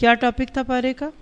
کیا ٹاپک تھا پارے کا؟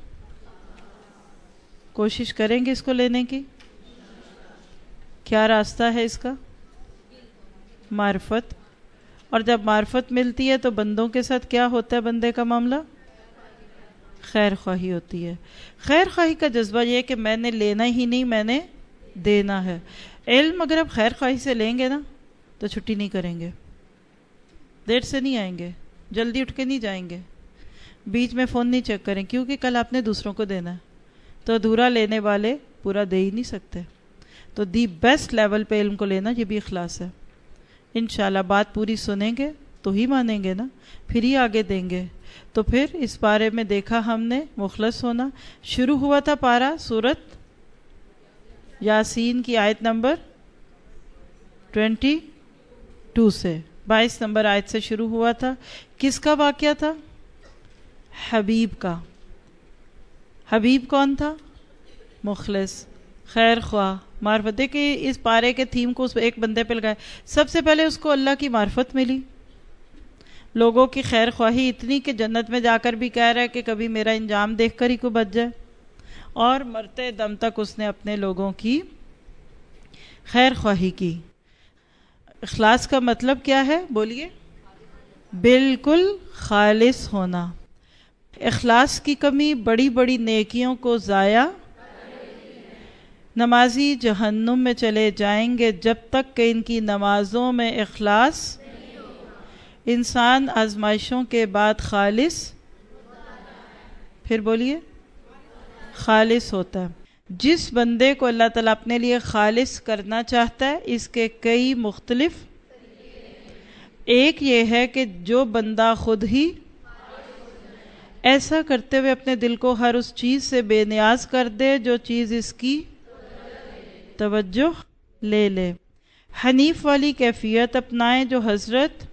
کوشش کریں گے اس کو لینے کی. کیا راستہ ہے اس کا؟ معرفت. اور جب معرفت ملتی ہے تو بندوں کے ساتھ کیا ہوتا ہے؟ بندے کا معاملہ خیر خواہی ہوتی ہے. خیر خواہی کا جذبہ یہ ہے کہ میں نے لینا ہی نہیں، میں نے دینا ہے. علم اگر آپ خیر خواہی سے لیں گے نا تو چھٹی نہیں کریں گے، دیر سے نہیں آئیں گے، جلدی اٹھ کے نہیں جائیں گے، بیچ میں فون نہیں چیک کریں، کیونکہ کل آپ نے دوسروں کو دینا ہے. تو ادھورا لینے والے پورا دے ہی نہیں سکتے. تو دی بیسٹ لیول پہ علم کو لینا یہ بھی اخلاص ہے. انشاءاللہ بات پوری سنیں گے تو ہی مانیں گے نا، پھر ہی آگے دیں گے. تو پھر اس پارے میں دیکھا ہم نے مخلص ہونا. شروع ہوا تھا پارا سورت یاسین کی آیت نمبر 22 سے، 22 نمبر آیت سے شروع ہوا تھا. کس کا واقعہ تھا؟ حبیب کا. حبیب کون تھا؟ مخلص، خیر خواہ، معرفت. دیکھیں اس پارے کے تھیم کو اس ایک بندے پہ لگائے. سب سے پہلے اس کو اللہ کی معرفت ملی، لوگوں کی خیر خواہی اتنی کہ جنت میں جا کر بھی کہہ رہا ہے کہ کبھی میرا انجام دیکھ کر ہی کو بچ جائے. اور مرتے دم تک اس نے اپنے لوگوں کی خیر خواہی کی. اخلاص کا مطلب کیا ہے؟ بولیے. بالکل خالص ہونا. اخلاص کی کمی بڑی بڑی نیکیوں کو ضائع. نمازی جہنم میں چلے جائیں گے جب تک کہ ان کی نمازوں میں اخلاص. انسان آزمائشوں کے بعد خالص، پھر بولیے، خالص ہوتا ہے. جس بندے کو اللہ تعالیٰ اپنے لیے خالص کرنا چاہتا ہے اس کے کئی مختلف. ایک یہ ہے کہ جو بندہ خود ہی ایسا کرتے ہوئے اپنے دل کو ہر اس چیز سے بے نیاز کر دے جو چیز اس کی توجہ لے لے. حنیف والی کیفیت اپنائیں جو حضرت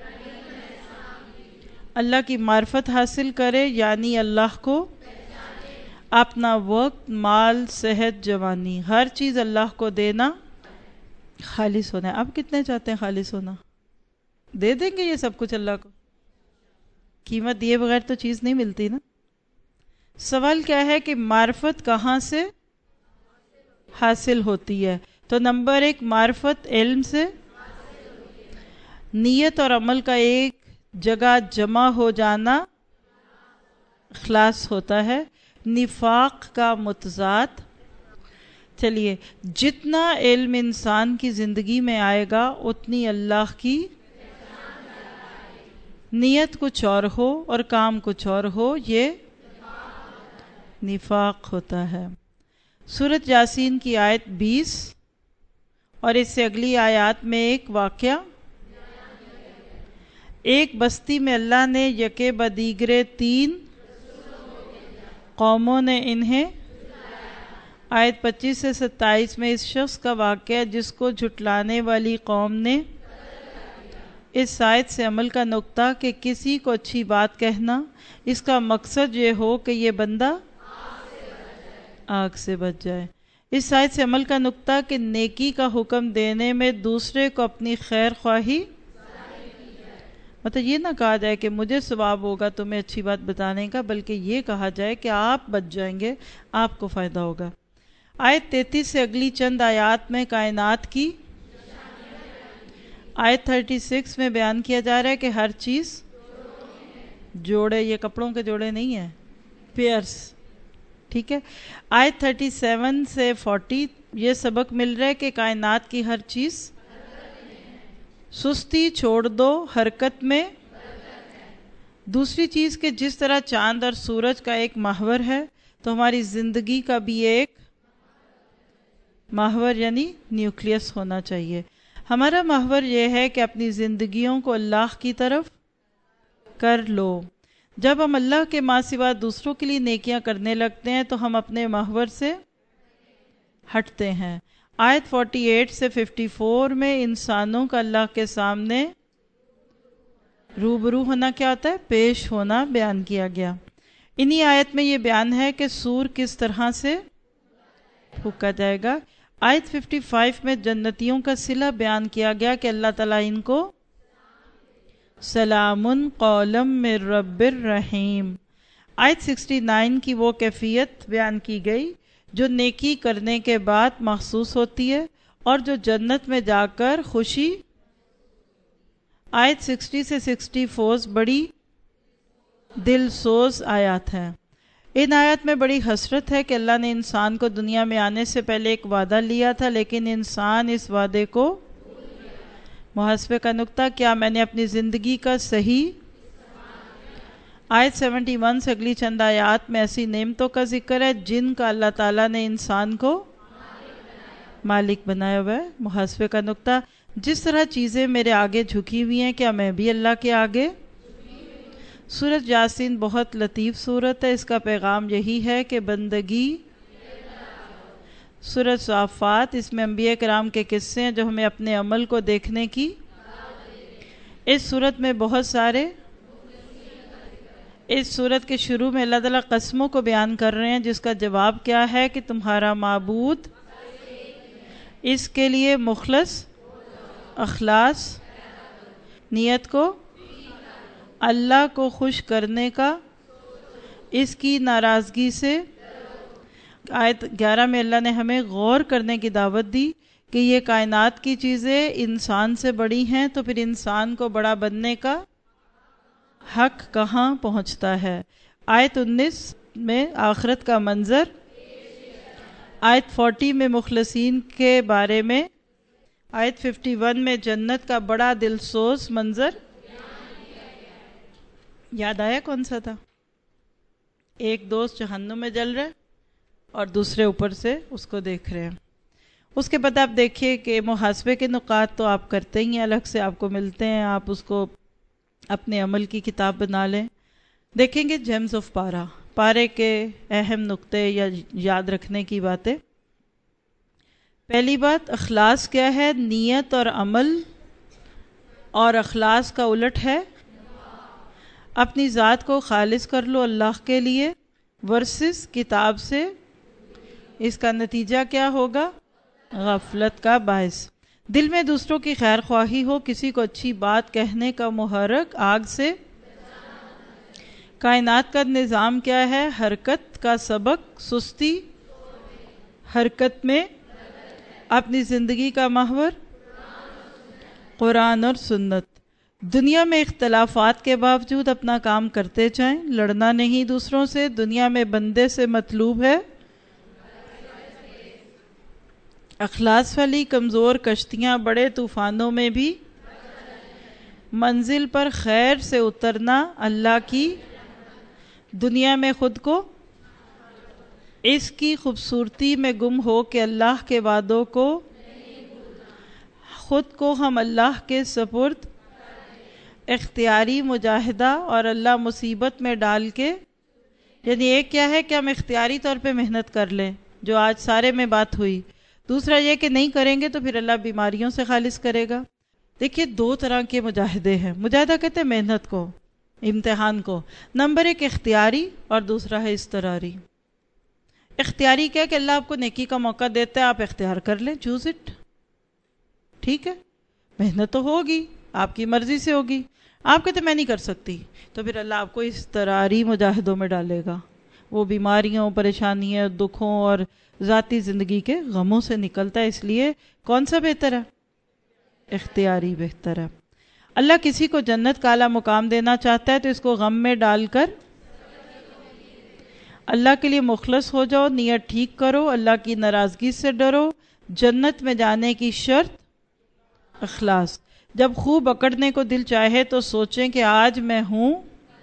اللہ کی معرفت حاصل کرے، یعنی اللہ کو اپنا وقت، مال، صحت، جوانی، ہر چیز اللہ کو دینا. خالص ہونا ہے. اب کتنے چاہتے ہیں خالص ہونا؟ دے دیں گے یہ سب کچھ اللہ کو؟ قیمت دیے بغیر تو چیز نہیں ملتی نا. سوال کیا ہے کہ معرفت کہاں سے حاصل ہوتی ہے؟ تو نمبر 1 معرفت علم سے. نیت اور عمل کا ایک جگہ جمع ہو جانا اخلاص ہوتا ہے. نفاق کا متضاد. چلیے، جتنا علم انسان کی زندگی میں آئے گا اتنی اللہ کی نیت کچھ اور ہو اور کام کچھ اور ہو، یہ نفاق ہوتا ہے. سورۃ یاسین کی آیت 20 اور اس سے اگلی آیات میں ایک واقعہ. ایک بستی میں اللہ نے یکے بدیگرے 3 قوموں نے انہیں. آیت 25 سے 27 میں اس شخص کا واقعہ جس کو جھٹلانے والی قوم نے. اس آیت سے عمل کا نقطہ کہ کسی کو اچھی بات کہنا اس کا مقصد یہ ہو کہ یہ بندہ آگ سے بچ جائے. اس آیت سے عمل کا نقطہ کہ نیکی کا حکم دینے میں دوسرے کو اپنی خیر خواہی، مطلب یہ نہ کہا جائے کہ مجھے ثواب ہوگا تمہیں اچھی بات بتانے کا، بلکہ یہ کہا جائے کہ آپ بچ جائیں گے، آپ کو فائدہ ہوگا. آیت 33 سے اگلی چند آیات میں کائنات کی. آیت 36 میں بیان کیا جا رہا ہے کہ ہر چیز جوڑے، یہ کپڑوں کے جوڑے نہیں ہیں، پیئرس، ٹھیک ہے. آیت 37 سے 40 یہ سبق مل رہا ہے کہ کائنات کی ہر چیز. سستی چھوڑ دو، حرکت میں. دوسری چیز کہ جس طرح چاند اور سورج کا ایک محور ہے تو ہماری زندگی کا بھی ایک محور یعنی نیوکلیس ہونا چاہیے. ہمارا محور یہ ہے کہ اپنی زندگیوں کو اللہ کی طرف کر لو. جب ہم اللہ کے ماں سوا دوسروں کے لیے نیکیاں کرنے لگتے ہیں تو ہم اپنے محور سے ہٹتے ہیں. آیت 48 سے 54 میں انسانوں کا اللہ کے سامنے روبرو ہونا کیا ہوتا ہے؟ پیش ہونا بیان کیا گیا. انہی آیت میں یہ بیان ہے کہ سور کس طرح سے پھونکا جائے گا. آیت 55 میں جنتیوں کا صلہ بیان کیا گیا کہ اللہ تعالیٰ ان کو سلام قولا من رب الرحیم. آیت 69 کی وہ کیفیت بیان کی گئی جو نیکی کرنے کے بعد محسوس ہوتی ہے اور جو جنت میں جا کر خوشی. آیت 60 سے 64 بڑی دل سوز آیات ہیں. ان آیات میں بڑی حسرت ہے کہ اللہ نے انسان کو دنیا میں آنے سے پہلے ایک وعدہ لیا تھا، لیکن انسان اس وعدے کو. محاسبے کا نقطہ، کیا میں نے اپنی زندگی کا صحیح. آیت 71 سے اگلی چند آیات میں ایسی نعمتوں کا ذکر ہے جن کا اللہ تعالیٰ نے انسان کو مالک بنایا ہوا ہے. محاسبے کا نقطہ، جس طرح چیزیں میرے آگے جھکی ہوئی ہیں کیا میں بھی اللہ کے آگے. سورۃ یاسین بہت لطیف سورت ہے، اس کا پیغام یہی ہے کہ بندگی. سورۃ صافات، اس میں انبیاء کرام کے قصے ہیں جو ہمیں اپنے عمل کو دیکھنے کی. اس سورت میں بہت سارے. اس سورت کے شروع میں اللہ تعالیٰ قسموں کو بیان کر رہے ہیں جس کا جواب کیا ہے کہ تمہارا معبود اس کے لیے مخلص اخلاص نیت کو اللہ کو خوش کرنے کا، اس کی ناراضگی سے. آیت 11 میں اللہ نے ہمیں غور کرنے کی دعوت دی کہ یہ کائنات کی چیزیں انسان سے بڑی ہیں، تو پھر انسان کو بڑا بننے کا حق کہاں پہنچتا ہے. آیت 19 میں آخرت کا منظر. آیت 40 میں مخلصین کے بارے میں. آیت 51 میں جنت کا بڑا دلسوز منظر. یاد آیا کون سا تھا؟ ایک دوست جہنم میں جل رہا ہے اور دوسرے اوپر سے اس کو دیکھ رہے ہیں. اس کے بعد آپ دیکھیے کہ محاسبے کے نقاط تو آپ کرتے ہی ہیں، الگ سے آپ کو ملتے ہیں، آپ اس کو اپنے عمل کی کتاب بنا لیں. دیکھیں گے جیمز آف پارا، پارے کے اہم نقطے یا یاد رکھنے کی باتیں. پہلی بات، اخلاص کیا ہے؟ نیت اور عمل. اور اخلاص کا الٹ ہے اپنی ذات کو خالص کر لو اللہ کے لیے ورسز کتاب سے. اس کا نتیجہ کیا ہوگا؟ غفلت کا باعث. دل میں دوسروں کی خیر خواہی ہو، کسی کو اچھی بات کہنے کا محرک آگ سے. کائنات کا نظام کیا ہے؟ حرکت کا سبق سستی. حرکت میں اپنی زندگی کا محور قرآن اور سنت. دنیا میں اختلافات کے باوجود اپنا کام کرتے جائیں، لڑنا نہیں دوسروں سے. دنیا میں بندے سے مطلوب ہے اخلاص والی کمزور کشتیاں بڑے طوفانوں میں بھی منزل پر خیر سے اترنا اللہ کی. دنیا میں خود کو اس کی خوبصورتی میں گم ہو کہ اللہ کے وعدوں کو، خود کو ہم اللہ کے سپرد. اختیاری مجاہدہ اور اللہ مصیبت میں ڈال کے. یعنی ایک کیا ہے کہ ہم اختیاری طور پہ محنت کر لیں جو آج سارے میں بات ہوئی. دوسرا یہ کہ نہیں کریں گے تو پھر اللہ بیماریوں سے خالص کرے گا. دیکھیے دو طرح کے مجاہدے ہیں. مجاہدہ کہتے ہیں محنت کو، امتحان کو. نمبر ایک اختیاری اور دوسرا ہے اضطراری. اختیاری کیا کہ اللہ آپ کو نیکی کا موقع دیتا ہے، آپ اختیار کر لیں، چوز اٹ. ٹھیک ہے، محنت تو ہوگی، آپ کی مرضی سے ہوگی. آپ کہتے میں نہیں کر سکتی، تو پھر اللہ آپ کو اضطراری مجاہدوں میں ڈالے گا. وہ بیماریوں، پریشانیوں، دکھوں اور ذاتی زندگی کے غموں سے نکلتا ہے. اس لیے کون سا بہتر ہے؟ اختیاری بہتر ہے. اللہ کسی کو جنت کا اعلیٰ مقام دینا چاہتا ہے تو اس کو غم میں ڈال کر اللہ کے لیے مخلص ہو جاؤ، نیت ٹھیک کرو، اللہ کی ناراضگی سے ڈرو. جنت میں جانے کی شرط اخلاص. جب خوب اکڑنے کو دل چاہے تو سوچیں کہ آج میں ہوں.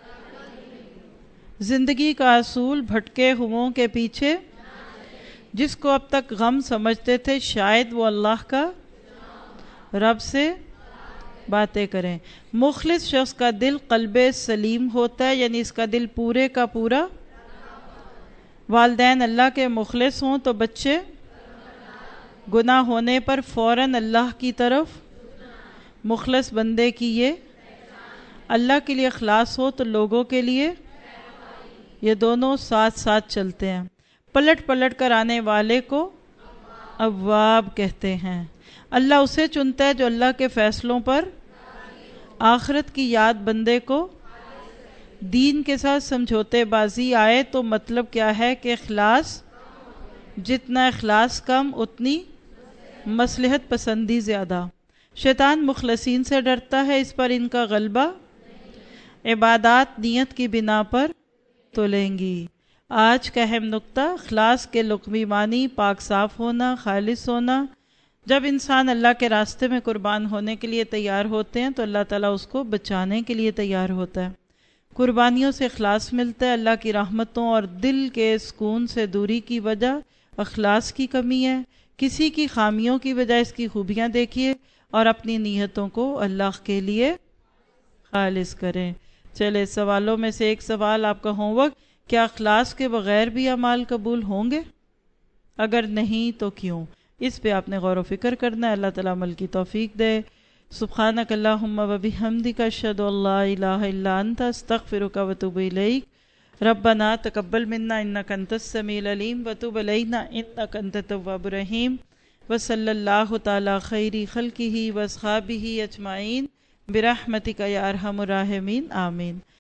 زندگی کا اصول بھٹکے ہوں کے پیچھے. جس کو اب تک غم سمجھتے تھے شاید وہ اللہ کا رب سے باتیں کریں. مخلص شخص کا دل قلب سلیم ہوتا ہے، یعنی اس کا دل پورے کا پورا. والدین اللہ کے مخلص ہوں تو بچے گناہ ہونے پر فوراً اللہ کی طرف. مخلص بندے کی یہ اللہ کے لیے اخلاص ہو تو لوگوں کے لیے. یہ دونوں ساتھ ساتھ چلتے ہیں. پلٹ پلٹ کر آنے والے کو اواب کہتے ہیں. اللہ اسے چنتا ہے جو اللہ کے فیصلوں پر. آخرت کی یاد بندے کو دین کے ساتھ سمجھوتے بازی آئے تو مطلب کیا ہے کہ اخلاص، جتنا اخلاص کم اتنی مصلحت پسندی زیادہ۔ شیطان مخلصین سے ڈرتا ہے، اس پر ان کا غلبہ، عبادات نیت کی بنا پر تلیں گی۔ آج کا اہم نقطہ اخلاص کے لقمی معنی، پاک صاف ہونا، خالص ہونا۔ جب انسان اللہ کے راستے میں قربان ہونے کے لیے تیار ہوتے ہیں تو اللہ تعالیٰ اس کو بچانے کے لیے تیار ہوتا ہے۔ قربانیوں سے اخلاص ملتا ہے۔ اللہ کی رحمتوں اور دل کے سکون سے دوری کی وجہ اخلاص کی کمی ہے۔ کسی کی خامیوں کی بجائے اس کی خوبیاں دیکھیے اور اپنی نیتوں کو اللہ کے لیے خالص کریں۔ چلے سوالوں میں سے ایک سوال آپ کا ہوم ورک، کیا اخلاص کے بغیر بھی اعمال قبول ہوں گے؟ اگر نہیں تو کیوں؟ اس پہ آپ نے غور و فکر کرنا ہے۔ اللہ تعالیٰ عمل کی توفیق دے۔ سبحانک اللہم و بحمدک، اشہد ان لا الہ الا انت، استغفرک و اتوب الیک۔ ربنا تقبل منا انک انت السمیع العلیم وتب علینا انک انت التواب الرحیم، وصلی اللہ تعالی خیر خلقہ واصحابہ اجمعین برحمتک یا ارحم الراحمین، آمین۔